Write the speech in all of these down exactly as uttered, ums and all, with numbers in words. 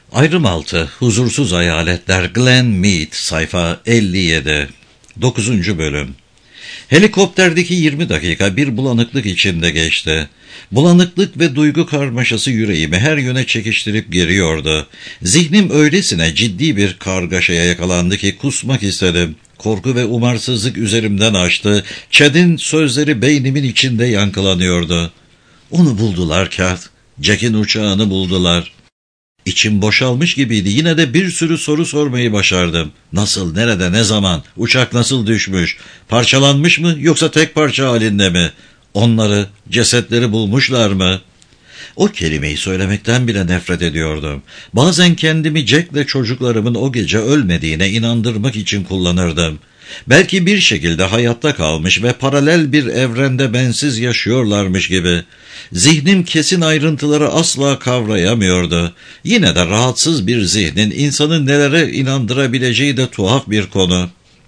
Ayrım altı, Huzursuz Hayaletler, Glen Mead, sayfa elli yedi. dokuzuncu bölüm. Helikopterdeki yirmi dakika bir bulanıklık içinde geçti. Bulanıklık ve duygu karmaşası yüreğimi her yöne çekiştirip geriyordu. Zihnim öylesine ciddi bir kargaşaya yakalandı ki kusmak istedim. Korku ve umarsızlık üzerimden açtı. Chad'in sözleri beynimin içinde yankılanıyordu. Onu buldular Kat. Jack'in uçağını buldular. İçim boşalmış gibiydi. Yine de bir sürü soru sormayı başardım. Nasıl, nerede, ne zaman? Uçak nasıl düşmüş? Parçalanmış mı yoksa tek parça halinde mi? Onları, cesetleri bulmuşlar mı? O kelimeyi söylemekten bile nefret ediyordum. Bazen kendimi Jack'le çocuklarımın o gece ölmediğine inandırmak için kullanırdım. Belki bir şekilde hayatta kalmış ve paralel bir evrende bensiz yaşıyorlarmış gibi. Zihnim kesin ayrıntıları asla kavrayamıyordu. Yine de rahatsız bir zihnin insanı nelere inandırabileceği de tuhaf bir konu.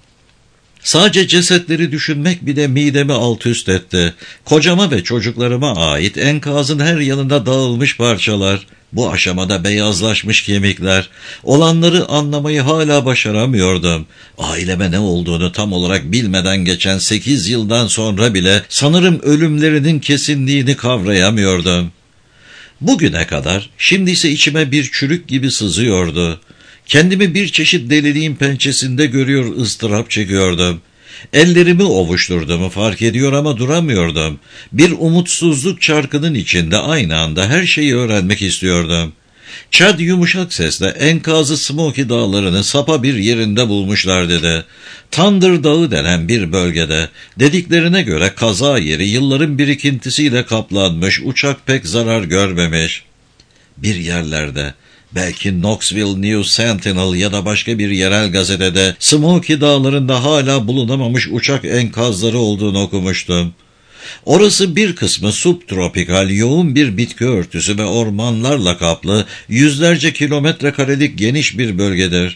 Sadece cesetleri düşünmek bile midemi alt üst etti. Kocama ve çocuklarıma ait enkazın her yanında dağılmış parçalar, bu aşamada beyazlaşmış kemikler, olanları anlamayı hala başaramıyordum. Aileme ne olduğunu tam olarak bilmeden geçen sekiz yıldan sonra bile sanırım ölümlerinin kesinliğini kavrayamıyordum. Bugüne kadar, şimdi ise içime bir çürük gibi sızıyordu. Kendimi bir çeşit deliliğin pençesinde görüyor, ıstırap çekiyordum. Ellerimi ovuşturduğumu fark ediyor ama duramıyordum. Bir umutsuzluk çarkının içinde aynı anda her şeyi öğrenmek istiyordum. Chad yumuşak sesle enkazı Smoky Dağları'nı sapa bir yerinde bulmuşlar dedi. Thunder Dağı denen bir bölgede. Dediklerine göre kaza yeri yılların birikintisiyle kaplanmış, uçak pek zarar görmemiş. Bir yerlerde, belki Knoxville News Sentinel ya da başka bir yerel gazetede Smoky Dağları'nda hala bulunamamış uçak enkazları olduğunu okumuştum. Orası bir kısmı subtropikal, yoğun bir bitki örtüsü ve ormanlarla kaplı, yüzlerce kilometre karelik geniş bir bölgedir.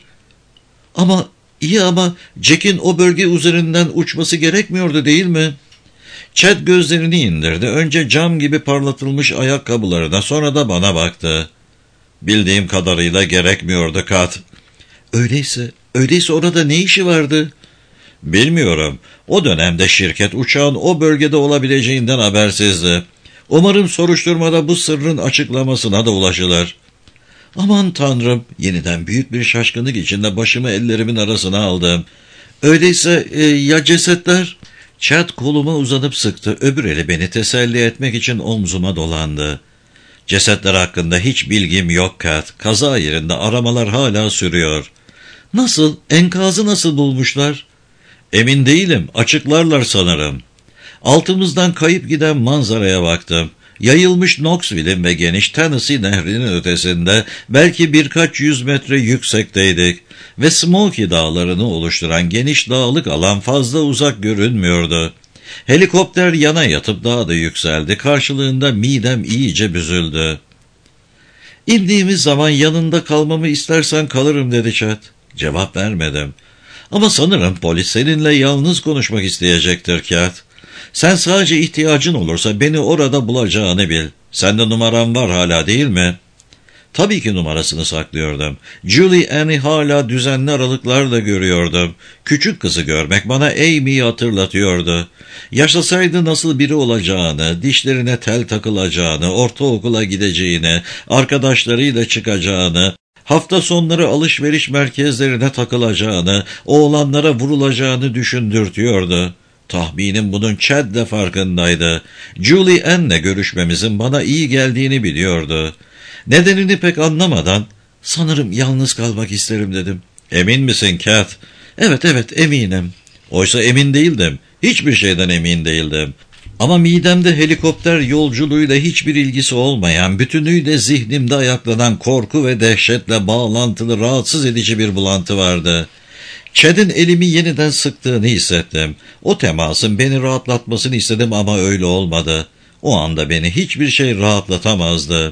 Ama iyi ama Jack'in o bölge üzerinden uçması gerekmiyordu değil mi? Chad gözlerini indirdi. Önce cam gibi parlatılmış ayakkabılarına, sonra da bana baktı. Bildiğim kadarıyla gerekmiyordu Kat. Öyleyse, öyleyse orada ne işi vardı? Bilmiyorum. O dönemde şirket uçağın o bölgede olabileceğinden habersizdi. Umarım soruşturmada bu sırrın açıklamasına da ulaşılır. Aman Tanrım, yeniden büyük bir şaşkınlık içinde başımı ellerimin arasına aldım. Öyleyse e, ya cesetler? Chad koluma uzanıp sıktı. Öbür eli beni teselli etmek için omzuma dolandı. Cesetler hakkında hiç bilgim yok Kat. Kaza yerinde aramalar hala sürüyor. Nasıl? Enkazı nasıl bulmuşlar? Emin değilim. Açıklarlar sanırım. Altımızdan kayıp giden manzaraya baktım. Yayılmış Knoxville'in ve geniş Tennessee Nehri'nin ötesinde belki birkaç yüz metre yüksekteydik ve Smoky Dağları'nı oluşturan geniş dağlık alan fazla uzak görünmüyordu. Helikopter yana yatıp daha da yükseldi. Karşılığında midem iyice büzüldü. İndiğimiz zaman yanında kalmamı istersen kalırım dedi Chad. Cevap vermedim. Ama sanırım polis seninle yalnız konuşmak isteyecektir Kat. Sen sadece ihtiyacın olursa beni orada bulacağını bil. Sende numaram var hala değil mi? Tabii ki numarasını saklıyordum. Julie Ann'i hala düzenli aralıklarla görüyordum. Küçük kızı görmek bana Amy'yi hatırlatıyordu. Yaşasaydı nasıl biri olacağını, dişlerine tel takılacağını, ortaokula gideceğini, arkadaşlarıyla çıkacağını, hafta sonları alışveriş merkezlerine takılacağını, oğlanlara vurulacağını düşündürtüyordu. Tahminim bunun Chad de farkındaydı. Julie Ann'le görüşmemizin bana iyi geldiğini biliyordu. Nedenini pek anlamadan, sanırım yalnız kalmak isterim dedim. Emin misin Kat? Evet evet eminim. Oysa emin değildim. Hiçbir şeyden emin değildim. Ama midemde helikopter yolculuğuyla hiçbir ilgisi olmayan, bütünüyle zihnimde ayaklanan korku ve dehşetle bağlantılı rahatsız edici bir bulantı vardı. Chad'in elimi yeniden sıktığını hissettim. O temasın beni rahatlatmasını istedim ama öyle olmadı. O anda beni hiçbir şey rahatlatamazdı.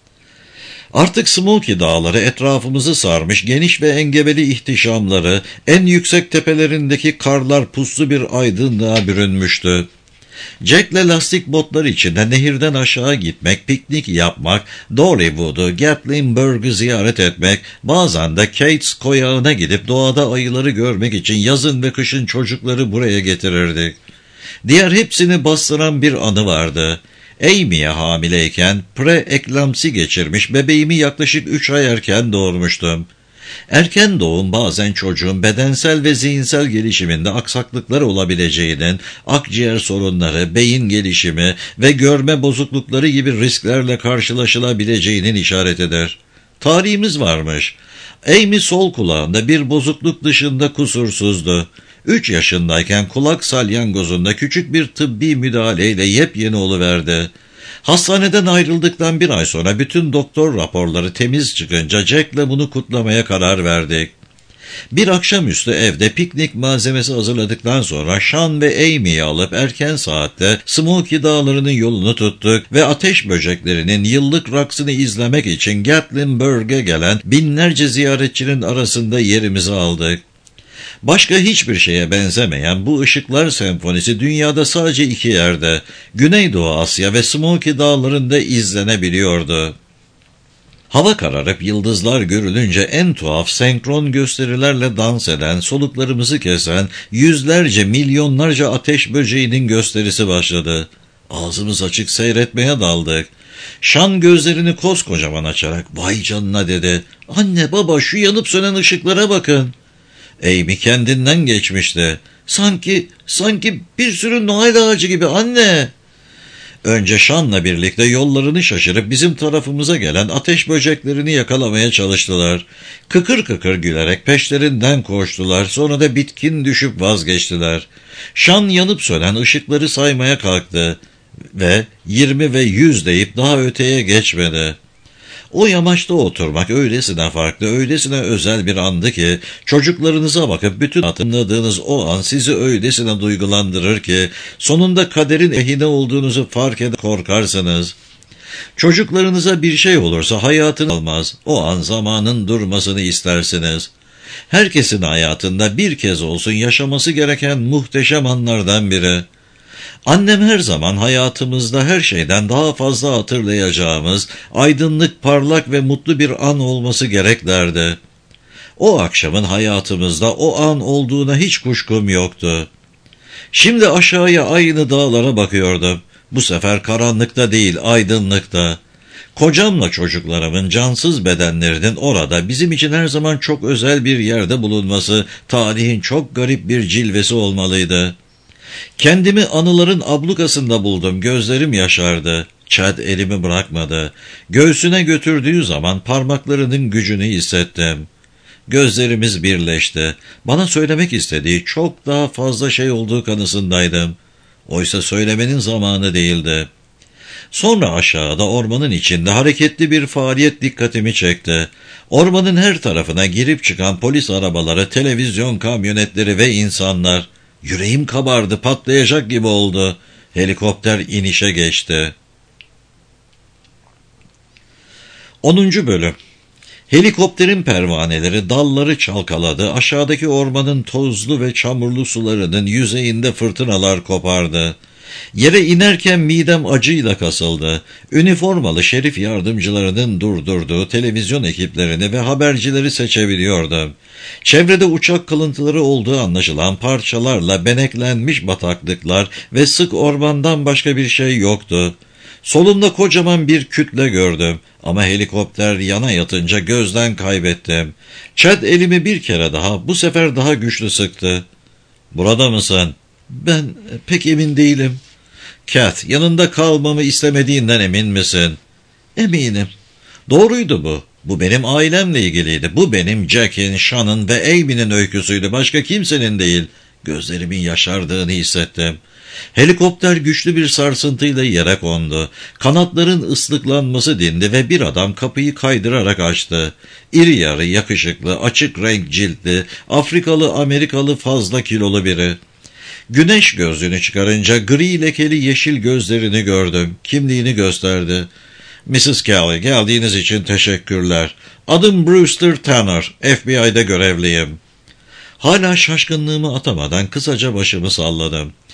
Artık Smoky Dağları etrafımızı sarmış, geniş ve engebeli ihtişamları, en yüksek tepelerindeki karlar puslu bir aydınlığa bürünmüştü. Jack'le lastik botlar içinde nehirden aşağı gitmek, piknik yapmak, Dollywood'u, Gatlinburg'u ziyaret etmek, bazen de Kate's koyağına gidip doğada ayıları görmek için yazın ve kışın çocukları buraya getirirdik. Diğer hepsini bastıran bir anı vardı. Amy'ye hamileyken pre-eklamsi geçirmiş, bebeğimi yaklaşık üç ay erken doğurmuştum. Erken doğum bazen çocuğun bedensel ve zihinsel gelişiminde aksaklıklar olabileceğinin, akciğer sorunları, beyin gelişimi ve görme bozuklukları gibi risklerle karşılaşılabileceğinin işaretidir. Tarihimiz varmış. Amy sol kulağında bir bozukluk dışında kusursuzdu. Üç yaşındayken kulak salyangozunda küçük bir tıbbi müdahaleyle yepyeni oluverdi. Hastaneden ayrıldıktan bir ay sonra bütün doktor raporları temiz çıkınca Jack'le bunu kutlamaya karar verdik. Bir akşamüstü evde piknik malzemesi hazırladıktan sonra Sean ve Amy'yi alıp erken saatte Smoky Dağları'nın yolunu tuttuk ve ateş böceklerinin yıllık raksını izlemek için Gatlinburg'e gelen binlerce ziyaretçinin arasında yerimizi aldık. Başka hiçbir şeye benzemeyen bu ışıklar senfonisi dünyada sadece iki yerde, Güneydoğu Asya ve Smoky Dağları'nda izlenebiliyordu. Hava kararıp yıldızlar görülünce en tuhaf senkron gösterilerle dans eden, soluklarımızı kesen yüzlerce, milyonlarca ateş böceğinin gösterisi başladı. Ağzımız açık seyretmeye daldık. Sean gözlerini koskocaman açarak "Vay canına" dedi. "Anne, baba, şu yanıp sönen ışıklara bakın." Amy kendinden geçmişti. Sanki, sanki bir sürü Noel ağacı gibi anne. Önce Sean'la birlikte yollarını şaşırıp bizim tarafımıza gelen ateş böceklerini yakalamaya çalıştılar. Kıkır kıkır gülerek peşlerinden koştular, sonra da bitkin düşüp vazgeçtiler. Sean yanıp sönen ışıkları saymaya kalktı ve yirmi ve yüz deyip daha öteye geçmedi. O yamaçta oturmak öylesine farklı, öylesine özel bir andı ki, çocuklarınıza bakıp bütün hatırladığınız o an sizi öylesine duygulandırır ki, sonunda kaderin ehine olduğunuzu fark edip korkarsınız. Çocuklarınıza bir şey olursa hayatın almaz, o an zamanın durmasını istersiniz. Herkesin hayatında bir kez olsun yaşaması gereken muhteşem anlardan biri. Annem her zaman hayatımızda her şeyden daha fazla hatırlayacağımız, aydınlık, parlak ve mutlu bir an olması gerek derdi. O akşamın hayatımızda o an olduğuna hiç kuşkum yoktu. Şimdi aşağıya aynı dağlara bakıyordum. Bu sefer karanlıkta değil, aydınlıkta. Kocamla çocuklarımın cansız bedenlerinin orada bizim için her zaman çok özel bir yerde bulunması, tarihin çok garip bir cilvesi olmalıydı. Kendimi anıların ablukasında buldum, gözlerim yaşardı. Chad elimi bırakmadı. Göğsüne götürdüğü zaman parmaklarının gücünü hissettim. Gözlerimiz birleşti. Bana söylemek istediği çok daha fazla şey olduğu kanısındaydım. Oysa söylemenin zamanı değildi. Sonra aşağıda ormanın içinde hareketli bir faaliyet dikkatimi çekti. Ormanın her tarafına girip çıkan polis arabaları, televizyon kamyonetleri ve insanlar. Yüreğim kabardı, patlayacak gibi oldu. Helikopter inişe geçti. onuncu bölüm. Helikopterin pervaneleri dalları çalkaladı, aşağıdaki ormanın tozlu ve çamurlu sularının yüzeyinde fırtınalar kopardı. Yere inerken midem acıyla kasıldı. Üniformalı şerif yardımcılarının durdurduğu televizyon ekiplerini ve habercileri seçebiliyordum. Çevrede uçak kalıntıları olduğu anlaşılan parçalarla beneklenmiş bataklıklar ve sık ormandan başka bir şey yoktu. Solumda kocaman bir kütle gördüm ama helikopter yana yatınca gözden kaybettim. Chad elimi bir kere daha, bu sefer daha güçlü sıktı. "Burada mısın?" "Ben pek emin değilim." "Cat, yanında kalmamı istemediğinden emin misin?" "Eminim." Doğruydu bu. Bu benim ailemle ilgiliydi. Bu benim Jack'in, Sean'ın ve Amy'nin öyküsüydü. Başka kimsenin değil. Gözlerimin yaşardığını hissettim. Helikopter güçlü bir sarsıntıyla yere kondu. Kanatların ıslıklanması dindi ve bir adam kapıyı kaydırarak açtı. İri yarı, yakışıklı, açık renk ciltli, Afrikalı Amerikalı fazla kilolu biri. Güneş gözlüğünü çıkarınca gri lekeli yeşil gözlerini gördüm. Kimliğini gösterdi. "Missus Kelly, geldiğiniz için teşekkürler. Adım Brewster Tanner, F B I'de görevliyim." Hala şaşkınlığımı atamadan kısaca başımı salladım.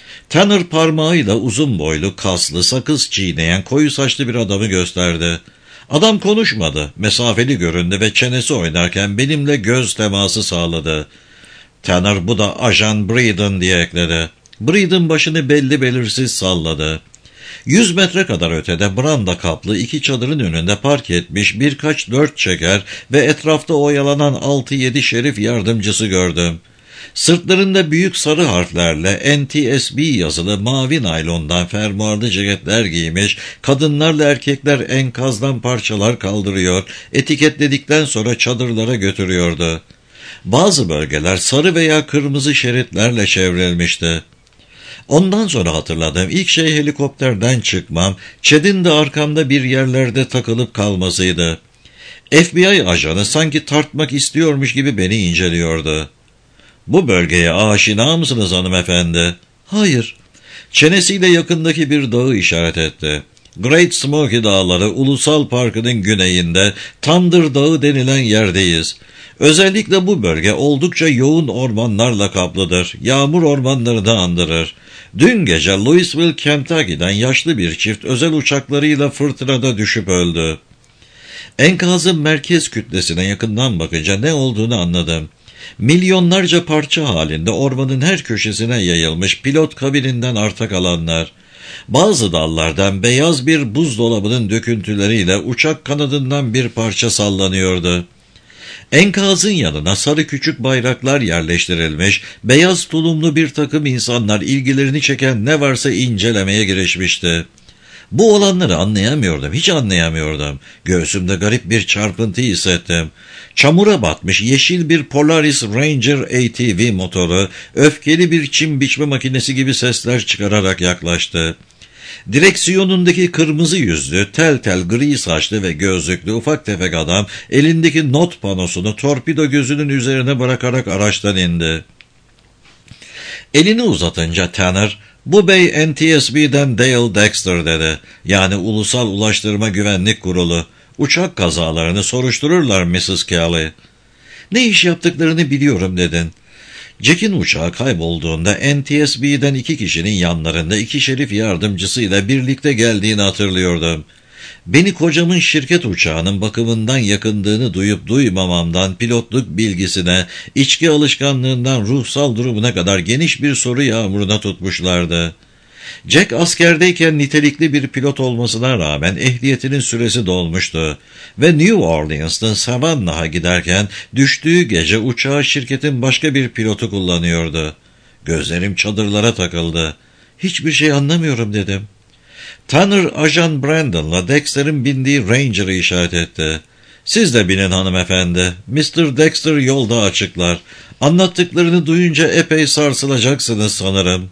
Tanner parmağıyla uzun boylu, kaslı, sakız çiğneyen, koyu saçlı bir adamı gösterdi. Adam konuşmadı, mesafeli göründü ve çenesi oynarken benimle göz teması sağladı. Tanner, bu da Ajan Breeden diye ekledi. Breeden başını belli belirsiz salladı. Yüz metre kadar ötede branda kaplı iki çadırın önünde park etmiş birkaç dört çeker ve etrafta oyalanan altı yedi şerif yardımcısı gördüm. Sırtlarında büyük sarı harflerle N T S B yazılı mavi naylondan fermuarlı ceketler giymiş, kadınlarla erkekler enkazdan parçalar kaldırıyor, etiketledikten sonra çadırlara götürüyordu. Bazı bölgeler sarı veya kırmızı şeritlerle çevrilmişti. Ondan sonra hatırladığım ilk şey helikopterden çıkmam, Chad'in de arkamda bir yerlerde takılıp kalmasıydı. F B I ajanı sanki tartmak istiyormuş gibi beni inceliyordu. "Bu bölgeye aşina mısınız hanımefendi?" "Hayır." Çenesiyle yakındaki bir dağı işaret etti. Great Smoky Dağları Ulusal Parkı'nın güneyinde Thunder Dağı denilen yerdeyiz. Özellikle bu bölge oldukça yoğun ormanlarla kaplıdır. Yağmur ormanlarını da andırır. Dün gece Louisville, Kentucky'den yaşlı bir çift özel uçaklarıyla fırtınada düşüp öldü. Enkazın merkez kütlesine yakından bakınca ne olduğunu anladım. Milyonlarca parça halinde ormanın her köşesine yayılmış pilot kabininden arta kalanlar. Bazı dallardan beyaz bir buzdolabının döküntüleriyle uçak kanadından bir parça sallanıyordu. Enkazın yanına sarı küçük bayraklar yerleştirilmiş, beyaz tulumlu bir takım insanlar ilgilerini çeken ne varsa incelemeye girişmişti. Bu olanları anlayamıyordum, hiç anlayamıyordum. Göğsümde garip bir çarpıntı hissettim. Çamura batmış yeşil bir Polaris Ranger A T V motoru, öfkeli bir çim biçme makinesi gibi sesler çıkararak yaklaştı. Direksiyonundaki kırmızı yüzlü, tel tel gri saçlı ve gözlüklü ufak tefek adam, elindeki not panosunu torpido gözünün üzerine bırakarak araçtan indi. Elini uzatınca Tanner, "Bu bey N T S B'den Dale Dexter," dedi. "Yani Ulusal Ulaştırma Güvenlik Kurulu. Uçak kazalarını soruştururlar Missus Kelly." "Ne iş yaptıklarını biliyorum," dedin. Jack'in uçağı kaybolduğunda N T S B'den iki kişinin yanlarında iki şerif yardımcısıyla birlikte geldiğini hatırlıyordum. Beni kocamın şirket uçağının bakımından yakındığını duyup duymamamdan pilotluk bilgisine, içki alışkanlığından ruhsal durumuna kadar geniş bir soru yağmuruna tutmuşlardı. Jack askerdeyken nitelikli bir pilot olmasına rağmen ehliyetinin süresi dolmuştu ve New Orleans'tan Savannah'a giderken düştüğü gece uçağı şirketin başka bir pilotu kullanıyordu. Gözlerim çadırlara takıldı. "Hiçbir şey anlamıyorum," dedim. Tanner, Ajan Brandon'la Dexter'in bindiği Ranger'ı işaret etti. "Siz de binin hanımefendi. mister Dexter yolda açıklar. Anlattıklarını duyunca epey sarsılacaksınız sanırım."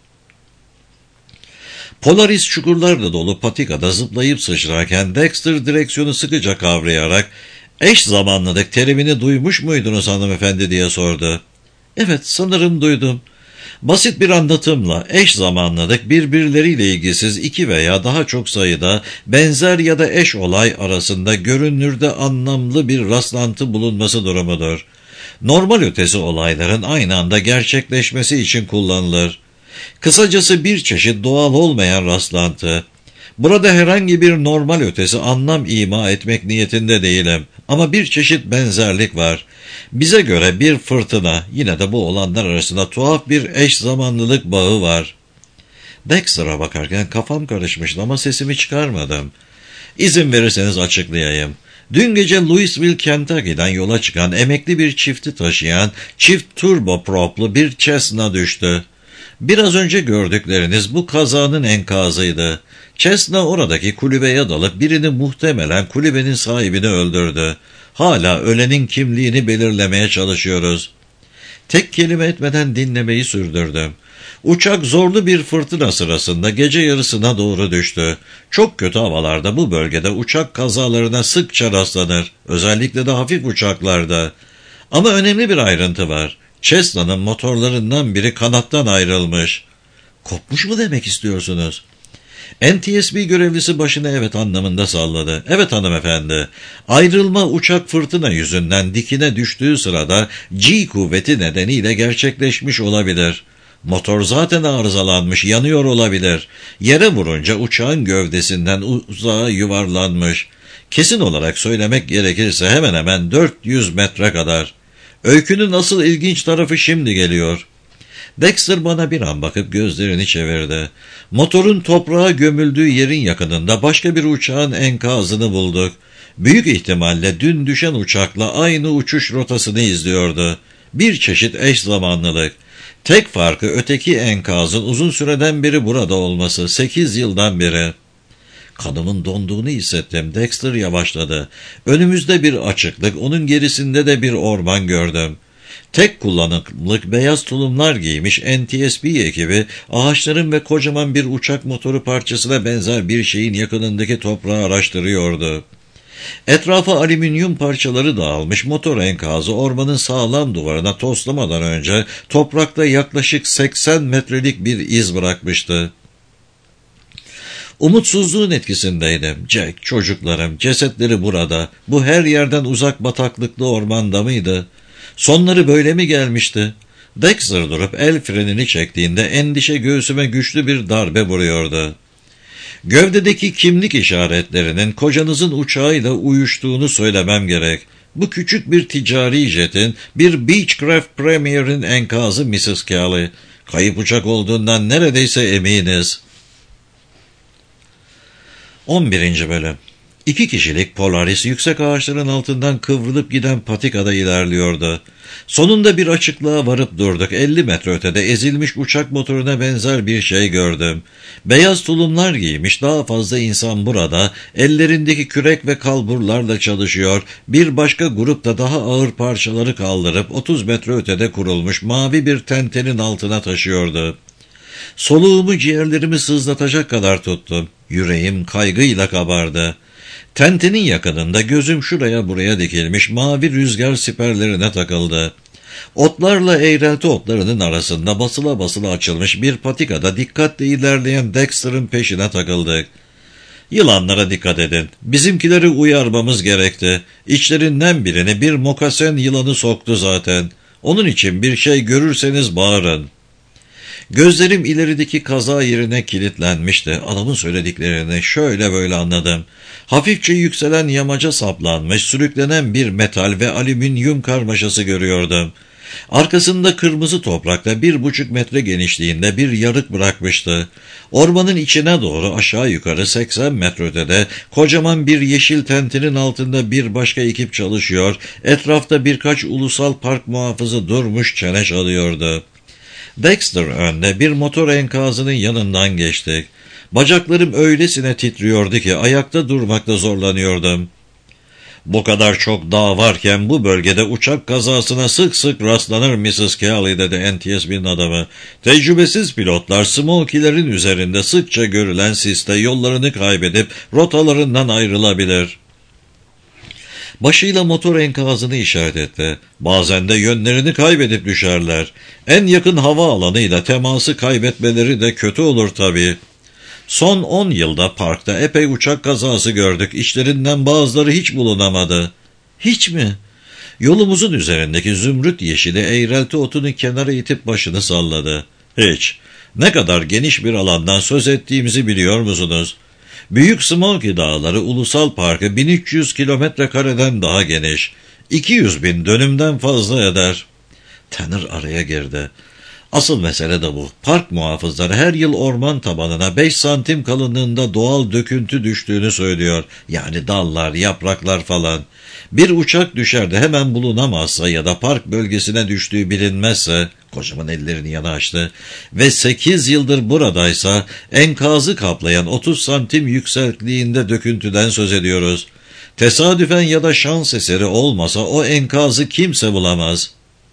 Polaris çukurlarla dolu patikada zıplayıp sıçrarken Dexter direksiyonu sıkıca kavrayarak "Eş zamanlılık terimini duymuş muydunuz hanımefendi?" diye sordu. "Evet, sanırım duydum." Basit bir anlatımla eş zamanlılık birbirleriyle ilgisiz iki veya daha çok sayıda benzer ya da eş olay arasında görünürde anlamlı bir rastlantı bulunması durumudur. Normal ötesi olayların aynı anda gerçekleşmesi için kullanılır. Kısacası bir çeşit doğal olmayan rastlantı. Burada herhangi bir normal ötesi anlam ima etmek niyetinde değilim. Ama bir çeşit benzerlik var. Bize göre bir fırtına, yine de bu olanlar arasında tuhaf bir eş zamanlılık bağı var. Dexter'a bakarken kafam karışmıştı ama sesimi çıkarmadım. "İzin verirseniz açıklayayım. Dün gece Louisville, Kentucky'den yola çıkan emekli bir çifti taşıyan çift turboproplu bir Cessna düştü. Biraz önce gördükleriniz bu kazanın enkazıydı. Cessna oradaki kulübeye dalıp birini, muhtemelen kulübenin sahibini öldürdü. Hala ölenin kimliğini belirlemeye çalışıyoruz." Tek kelime etmeden dinlemeyi sürdürdüm. Uçak zorlu bir fırtına sırasında gece yarısına doğru düştü. Çok kötü havalarda bu bölgede uçak kazalarına sıkça rastlanır. Özellikle de hafif uçaklarda. Ama önemli bir ayrıntı var. Cessna'nın motorlarından biri kanattan ayrılmış. "Kopmuş mu demek istiyorsunuz?" N T S B görevlisi başını evet anlamında salladı. "Evet hanımefendi. Ayrılma uçak fırtına yüzünden dikine düştüğü sırada G kuvveti nedeniyle gerçekleşmiş olabilir." Motor zaten arızalanmış, yanıyor olabilir. Yere vurunca uçağın gövdesinden uzağa yuvarlanmış. Kesin olarak söylemek gerekirse hemen hemen dört yüz metre kadar. Öykünün asıl ilginç tarafı şimdi geliyor. Dexter bana bir an bakıp gözlerini çevirdi. Motorun toprağa gömüldüğü yerin yakınında başka bir uçağın enkazını bulduk. Büyük ihtimalle dün düşen uçakla aynı uçuş rotasını izliyordu. Bir çeşit eş zamanlılık. Tek farkı öteki enkazın uzun süreden beri burada olması, sekiz yıldan beri. Kanımın donduğunu hissettim. Dexter yavaşladı. Önümüzde bir açıklık, onun gerisinde de bir orman gördüm. Tek kullanımlık beyaz tulumlar giymiş N T S B ekibi, ağaçların ve kocaman bir uçak motoru parçasına benzer bir şeyin yakınındaki toprağı araştırıyordu. Etrafa alüminyum parçaları dağılmış motor enkazı ormanın sağlam duvarına toslamadan önce toprakta yaklaşık seksen metrelik bir iz bırakmıştı. Umutsuzluğun etkisindeydim. Jack, çocuklarım, cesetleri burada, bu her yerden uzak bataklıklı ormanda mıydı? Sonları böyle mi gelmişti? Dexter durup el frenini çektiğinde endişe göğsüme güçlü bir darbe vuruyordu. Gövdedeki kimlik işaretlerinin kocanızın uçağıyla uyuştuğunu söylemem gerek. Bu küçük bir ticari jetin, bir Beechcraft Premier'in enkazı missus Kelly. Kayıp uçak olduğundan neredeyse eminiz. on birinci Bölüm. İki kişilik Polaris yüksek ağaçların altından kıvrılıp giden patikada ilerliyordu. Sonunda bir açıklığa varıp durduk. elli metre ötede ezilmiş uçak motoruna benzer bir şey gördüm. Beyaz tulumlar giymiş daha fazla insan burada, ellerindeki kürek ve kalburlarla çalışıyor. Bir başka grup da daha ağır parçaları kaldırıp otuz metre ötede kurulmuş mavi bir tentenin altına taşıyordu. Soluğumu ciğerlerimi sızlatacak kadar tuttum. Yüreğim kaygıyla kabardı. Tentenin yakınında gözüm şuraya buraya dikilmiş mavi rüzgar siperlerine takıldı. Otlarla eğrelti otlarının arasında basıla basıla açılmış bir patikada dikkatle ilerleyen Dexter'ın peşine takıldık. Yılanlara dikkat edin. Bizimkileri uyarmamız gerekti. İçlerinden birini bir mokasen yılanı soktu zaten. Onun için bir şey görürseniz bağırın. Gözlerim ilerideki kaza yerine kilitlenmişti. Adamın söylediklerini şöyle böyle anladım. Hafifçe yükselen yamaca saplanmış, sürüklenen bir metal ve alüminyum karmaşası görüyordum. Arkasında kırmızı toprakta bir buçuk metre genişliğinde bir yarık bırakmıştı. Ormanın içine doğru aşağı yukarı seksen metre ötede kocaman bir yeşil tentinin altında bir başka ekip çalışıyor, etrafta birkaç ulusal park muhafızı durmuş çene çalıyordu. Dexter önde bir motor enkazının yanından geçtik. Bacaklarım öylesine titriyordu ki ayakta durmakta zorlanıyordum. Bu kadar çok dağ varken bu bölgede uçak kazasına sık sık rastlanır missus Kelly dedi N T S B'nin adamı. Tecrübesiz pilotlar Smokey'lerin üzerinde sıkça görülen siste yollarını kaybedip rotalarından ayrılabilir. Başıyla motor enkazını işaret etti. Bazen de yönlerini kaybedip düşerler. En yakın hava alanıyla teması kaybetmeleri de kötü olur tabii. Son on yılda parkta epey uçak kazası gördük. İçlerinden bazıları hiç bulunamadı. Hiç mi? Yolumuzun üzerindeki zümrüt yeşili eğrelti otunu kenara itip başını salladı. Hiç. Ne kadar geniş bir alandan söz ettiğimizi biliyor musunuz? Büyük Smokey Dağları Ulusal Parkı bin üç yüz kilometre kareden daha geniş. iki yüz bin dönümden fazla eder. Tanner araya girdi. Asıl mesele de bu. Park muhafızları her yıl orman tabanına beş santim kalınlığında doğal döküntü düştüğünü söylüyor. Yani dallar, yapraklar falan. Bir uçak düşer de hemen bulunamazsa ya da park bölgesine düştüğü bilinmezse, kocaman ellerini yana açtı, ve sekiz yıldır buradaysa enkazı kaplayan otuz santim yüksekliğinde döküntüden söz ediyoruz. Tesadüfen ya da şans eseri olmasa o enkazı kimse bulamaz.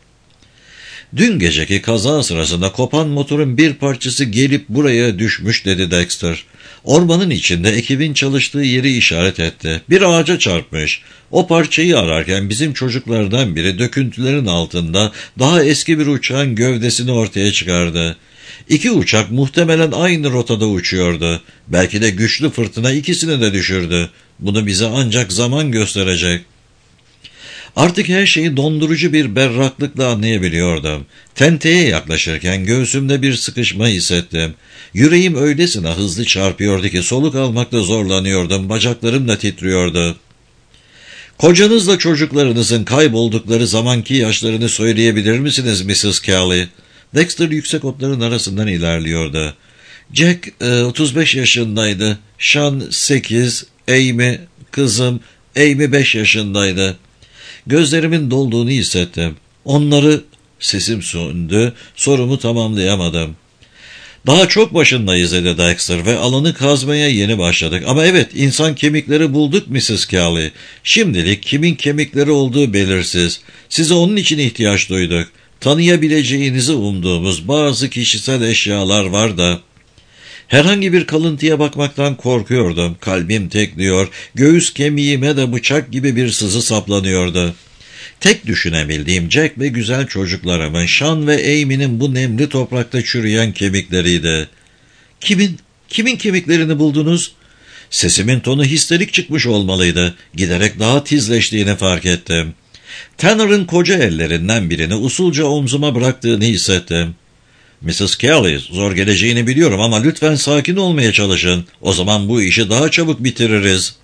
Dün geceki kaza sırasında kopan motorun bir parçası gelip buraya düşmüş dedi Dexter. Ormanın içinde ekibin çalıştığı yeri işaret etti. Bir ağaca çarpmış. O parçayı ararken bizim çocuklardan biri döküntülerin altında daha eski bir uçağın gövdesini ortaya çıkardı. İki uçak muhtemelen aynı rotada uçuyordu. Belki de güçlü fırtına ikisini de düşürdü. Bunu bize ancak zaman gösterecek. Artık her şeyi dondurucu bir berraklıkla anlayabiliyordum. Tenteye yaklaşırken göğsümde bir sıkışma hissettim. Yüreğim öylesine hızlı çarpıyordu ki soluk almakta zorlanıyordum, bacaklarım da titriyordu. Kocanızla çocuklarınızın kayboldukları zamanki yaşlarını söyleyebilir misiniz missus Kelly? Dexter yüksek otların arasından ilerliyordu. Jack e, otuz beş yaşındaydı. Sean sekiz, Amy, kızım Amy beş yaşındaydı. Gözlerimin dolduğunu hissettim. Onları, sesim söndü, sorumu tamamlayamadım. Daha çok başındayız dedi Dexter ve alanı kazmaya yeni başladık. Ama evet, insan kemikleri bulduk missus Kelly. Şimdilik kimin kemikleri olduğu belirsiz. Size onun için ihtiyaç duyduk. Tanıyabileceğinizi umduğumuz bazı kişisel eşyalar var da. Herhangi bir kalıntıya bakmaktan korkuyordum. Kalbim tekliyor, göğüs kemiğime de bıçak gibi bir sızı saplanıyordu. Tek düşünebildiğim Jack ve güzel çocuklarımın, Sean ve Amy'nin bu nemli toprakta çürüyen kemikleriydi. Kimin, kimin kemiklerini buldunuz? Sesimin tonu histerik çıkmış olmalıydı. Giderek daha tizleştiğini fark ettim. Tanner'ın koca ellerinden birini usulca omzuma bıraktığını hissettim. missus Kelly, zor geleceğini biliyorum ama lütfen sakin olmaya çalışın. O zaman bu işi daha çabuk bitiririz.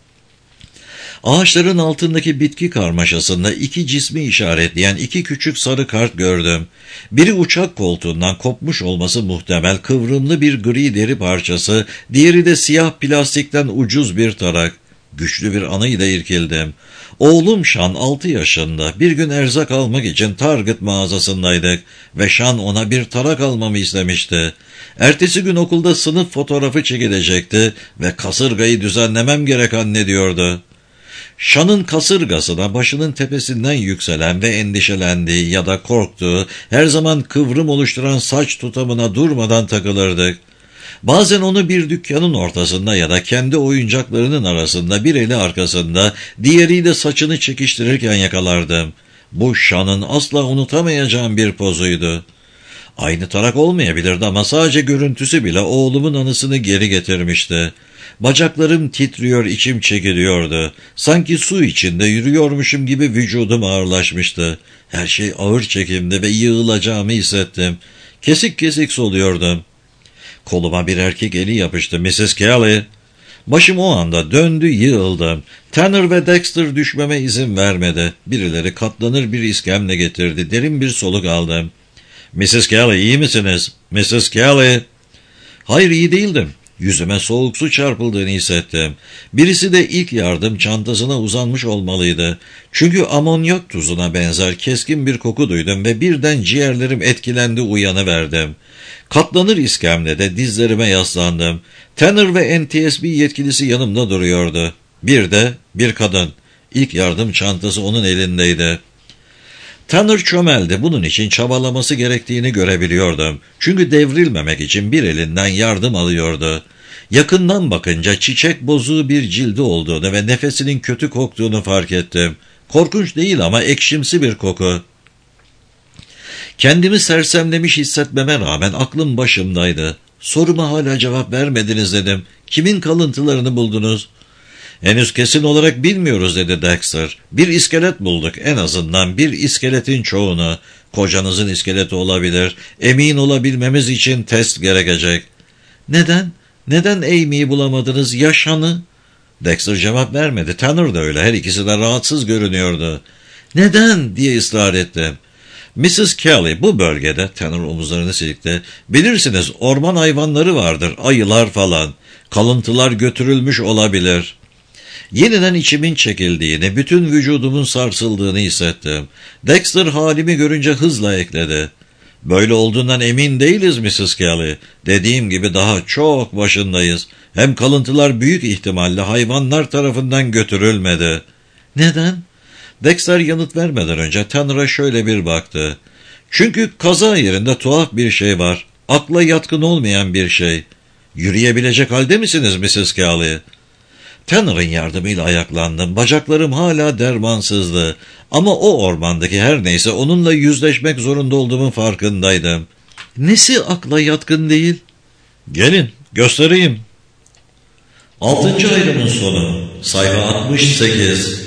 Ağaçların altındaki bitki karmaşasında iki cismi işaretleyen iki küçük sarı kart gördüm. Biri uçak koltuğundan kopmuş olması muhtemel kıvrımlı bir gri deri parçası, diğeri de siyah plastikten ucuz bir tarak. Güçlü bir anıyla irkildim. Oğlum Sean altı yaşında. Bir gün erzak almak için Target mağazasındaydık ve Sean ona bir tarak almamı istemişti. Ertesi gün okulda sınıf fotoğrafı çekilecekti ve kasırgayı düzenlemem gerek anne diyordu. Sean'ın kasırgasına başının tepesinden yükselen ve endişelendiği ya da korktuğu, her zaman kıvrım oluşturan saç tutamına durmadan takılırdık. Bazen onu bir dükkanın ortasında ya da kendi oyuncaklarının arasında, bir eli arkasında, diğeriyle saçını çekiştirirken yakalardım. Bu Sean'ın asla unutamayacağım bir pozuydu. Aynı tarak olmayabilirdi ama sadece görüntüsü bile oğlumun anısını geri getirmişti. Bacaklarım titriyor, içim çekiliyordu. Sanki su içinde yürüyormuşum gibi vücudum ağırlaşmıştı. Her şey ağır çekimdi ve yığılacağımı hissettim. Kesik kesik soluyordum. Koluma bir erkek eli yapıştı. missus Kelly. Başım o anda döndü, yığıldım. Tanner ve Dexter düşmeme izin vermedi. Birileri katlanır bir iskemle getirdi. Derin bir soluk aldım. missus Kelly, iyi misiniz? missus Kelly. Hayır, iyi değildim. Yüzüme soğuk su çarpıldığını hissettim. Birisi de ilk yardım çantasına uzanmış olmalıydı. Çünkü amonyak tuzuna benzer keskin bir koku duydum ve birden ciğerlerim etkilendi, uyanıverdim. Katlanır iskemlede dizlerime yaslandım. Tanner ve N T S B yetkilisi yanımda duruyordu. Bir de bir kadın. İlk yardım çantası onun elindeydi. Tanner çömeldi. Bunun için çabalaması gerektiğini görebiliyordum. Çünkü devrilmemek için bir elinden yardım alıyordu. Yakından bakınca çiçek bozuğu bir cildi olduğunu ve nefesinin kötü koktuğunu fark ettim. Korkunç değil ama ekşimsi bir koku. Kendimi sersemlemiş hissetmeme rağmen aklım başımdaydı. Soruma hala cevap vermediniz dedim. Kimin kalıntılarını buldunuz? Henüz kesin olarak bilmiyoruz dedi Dexter. Bir iskelet bulduk, en azından bir iskeletin çoğunu. Kocanızın iskeleti olabilir. Emin olabilmemiz için test gerekecek. Neden? Neden Amy'yi bulamadınız, ya Sean'ı? Dexter cevap vermedi. Tanner da öyle. Her ikisi de rahatsız görünüyordu. Neden diye ısrar ettim. missus Kelly, bu bölgede, Tanner omuzlarını silkti, bilirsiniz orman hayvanları vardır, ayılar falan. Kalıntılar götürülmüş olabilir. Yeniden içimin çekildiğini, bütün vücudumun sarsıldığını hissettim. Dexter halimi görünce hızla ekledi. Böyle olduğundan emin değiliz missus Kelly. Dediğim gibi daha çok başındayız. Hem kalıntılar büyük ihtimalle hayvanlar tarafından götürülmedi. Neden? Dexter yanıt vermeden önce Tanner'a şöyle bir baktı. Çünkü kaza yerinde tuhaf bir şey var. Akla yatkın olmayan bir şey. Yürüyebilecek halde misiniz missus Kelly? Tanner'ın yardımıyla ayaklandım. Bacaklarım hala dermansızdı. Ama o ormandaki her neyse onunla yüzleşmek zorunda olduğumun farkındaydım. Nesi akla yatkın değil? Gelin, göstereyim. Altıncı ayrımın sonu. Sayfa altmış sekiz.